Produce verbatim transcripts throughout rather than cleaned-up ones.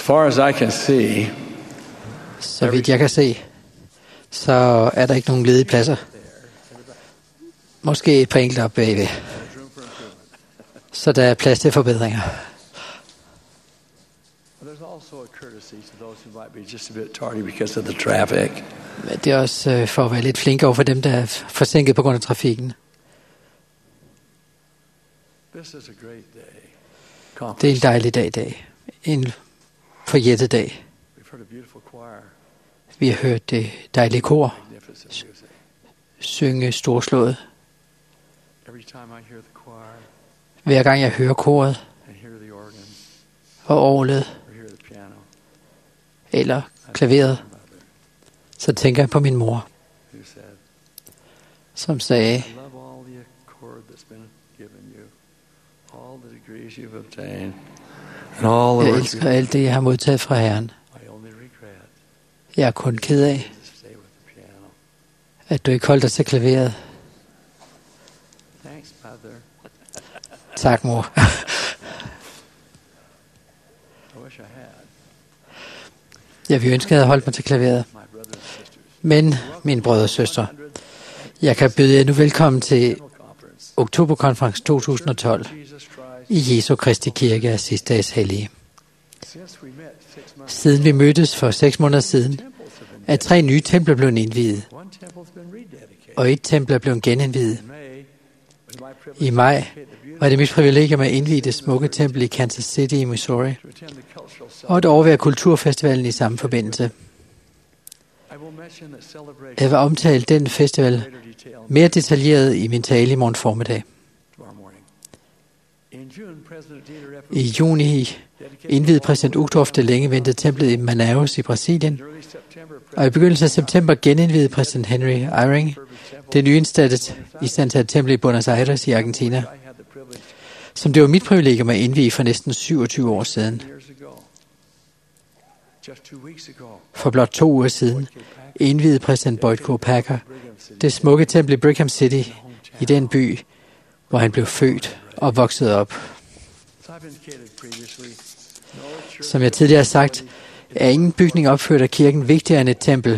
far as I can see, så vidt jeg kan se, så er der ikke nogen ledige pladser. Måske et par enkelte op bagved. Så der er plads til forbedringer. Men det er også øh, for at være lidt flinke over for dem, der er forsinket på grund af trafikken. Det er en dejlig dag i dag. En forjættet dag. Vi har hørt det dejlige kor synge storslået. Hver gang jeg hører koret og orglet eller klaveret, så tænker jeg på min mor, som sagde, jeg elsker alt det, jeg har modtaget fra Herren. Jeg er kun ked af, at du ikke holdt dig til klaveret. Tak, mor. Jeg ville ønske, at jeg havde holdt mig til klaveret. Men, mine brødre og søstre, jeg kan byde jer nu velkommen til Oktoberkonference to tusind og tolv i Jesu Kristi Kirke af sidste dages hellige. Siden vi mødtes for seks måneder siden, er tre nye templer blevet indviet, og et tempel er blevet genindviet. I maj var det mit privilegium at indvie det smukke tempel i Kansas City i Missouri, og at overvære kulturfestivalen i samme forbindelse. Jeg vil omtale den festival mere detaljeret i min tale i morgen formiddag. I juni indviede præsident Uchtdorf det længe ventede templet i Manaus i Brasilien, og i begyndelsen af september genindviede præsident Henry Eyring det nyindstattet istandsatte tempel i Buenos Aires i Argentina, som det var mit privilegium at indvie for næsten syvogtyve år siden. For blot to uger siden indviede præsident Boyd K. Packer det smukke tempel i Brigham City i den by, hvor han blev født og voksede op. Som jeg tidligere har sagt, er ingen bygning opført af kirken vigtigere end et tempel,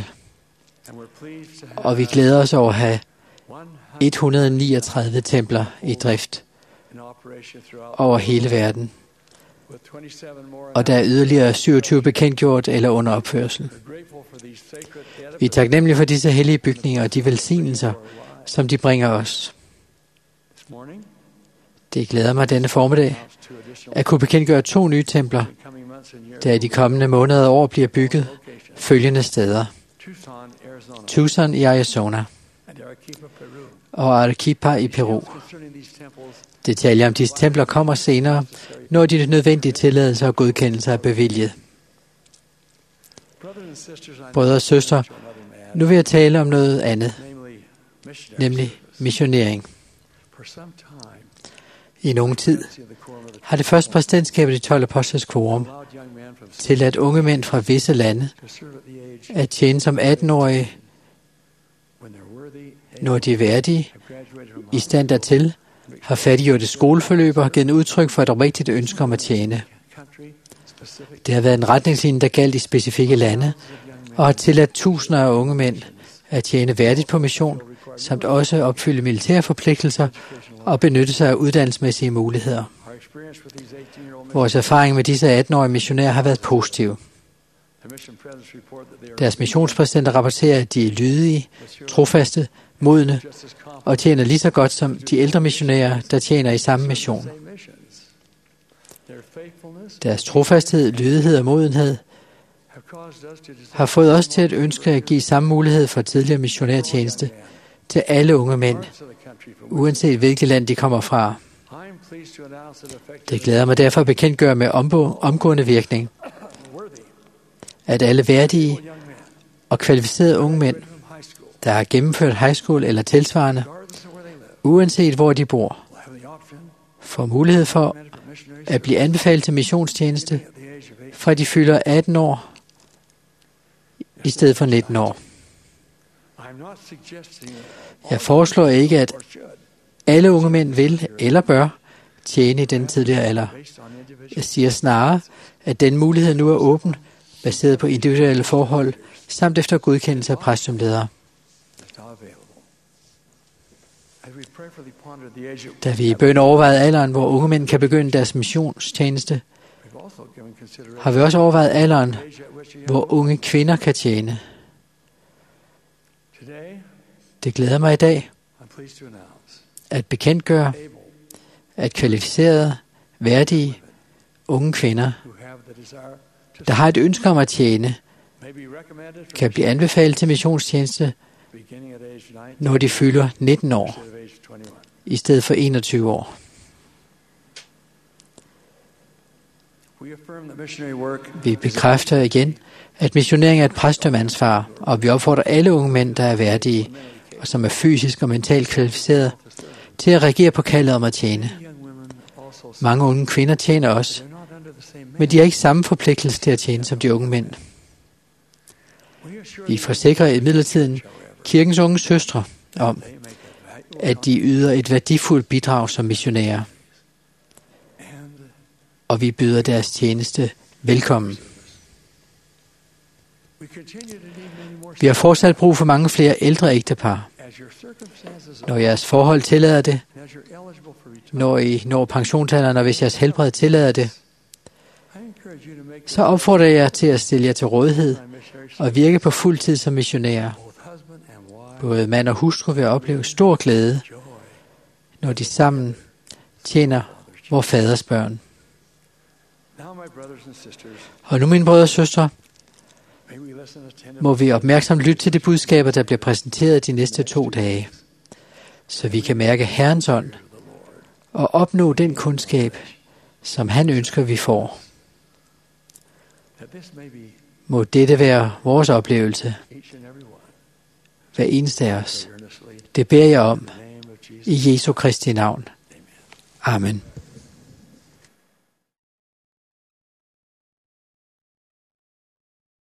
og vi glæder os over at have et hundrede niogtredive templer i drift over hele verden, og der er yderligere syvogtyve bekendtgjort eller under opførsel. Vi er taknemmelige for disse hellige bygninger og de velsignelser, som de bringer os. Det glæder mig denne formiddag at kunne bekendtgøre to nye templer, der i de kommende måneder og år bliver bygget følgende steder: Tucson i Arizona og Arequipa i Peru. Detaljer om disse templer kommer senere, når de nødvendige tilladelser og godkendelser er bevilget. Brødre og søstre, nu vil jeg tale om noget andet, nemlig missionering. I nogen tid har det første præsidentskab af de tolv apostles quorum tilladt unge mænd fra visse lande at tjene som atten-årige, når de er værdige, i stand dertil, har færdiggjort et skoleforløb og har givet udtryk for et oprigtigt ønske om at tjene. Det har været en retningslinje, der galt i specifikke lande, og har tilladt tusinder af unge mænd at tjene værdigt på mission, samt også opfylde militære forpligtelser og benytte sig af uddannelsesmæssige muligheder. Vores erfaring med disse atten-årige missionærer har været positiv. Deres missionspræsidenter rapporterer, at de er lydige, trofaste, modne og tjener lige så godt som de ældre missionærer, der tjener i samme mission. Deres trofasthed, lydighed og modenhed har fået os til at ønske at give samme mulighed for tidligere missionærtjeneste til alle unge mænd, uanset hvilket land de kommer fra. Det glæder mig derfor at bekendtgøre med omgående virkning, at alle værdige og kvalificerede unge mænd, der har gennemført high school eller tilsvarende, uanset hvor de bor, får mulighed for at blive anbefalet til missionstjeneste, fra de fylder atten år i stedet for nitten år. Jeg foreslår ikke, at alle unge mænd vil eller bør tjene i den tidligere alder. Jeg siger snarere, at den mulighed nu er åben, baseret på individuelle forhold, samt efter godkendelse af præst som leder. Da vi i bøn overvejede alderen, hvor unge mænd kan begynde deres missionstjeneste, har vi også overvejet alderen, hvor unge kvinder kan tjene. Det glæder mig i dag at bekendtgøre, at kvalificerede, værdige, unge kvinder, der har et ønske om at tjene, kan blive anbefalet til missionstjeneste, når de fylder nitten år, i stedet for enogtyve år. Vi bekræfter igen, at missionering er et præstedømmeansvar, og vi opfordrer alle unge mænd, der er værdige, og som er fysisk og mentalt kvalificerede, til at reagere på kaldet om at tjene. Mange unge kvinder tjener også, men de har ikke samme forpligtelse til at tjene som de unge mænd. Vi forsikrer imidlertid kirkens unge søstre om, at de yder et værdifuldt bidrag som missionærer, og vi byder deres tjeneste velkommen. Vi har fortsat brug for mange flere ældre ægtepar. Når jeres forhold tillader det, når I når pensionsalderen, og hvis jeres helbred tillader det, så opfordrer jeg jer til at stille jer til rådighed og virke på fuld tid som missionærer. Både mand og hustru vil opleve stor glæde, når de sammen tjener vor faders børn. Og nu, mine brødre og søstre, må vi opmærksomt lytte til de budskaber, der bliver præsenteret de næste to dage, så vi kan mærke Herrens ånd og opnå den kundskab, som han ønsker, vi får. Må dette være vores oplevelse, hver eneste af os. Det beder jeg om i Jesu Kristi navn. Amen.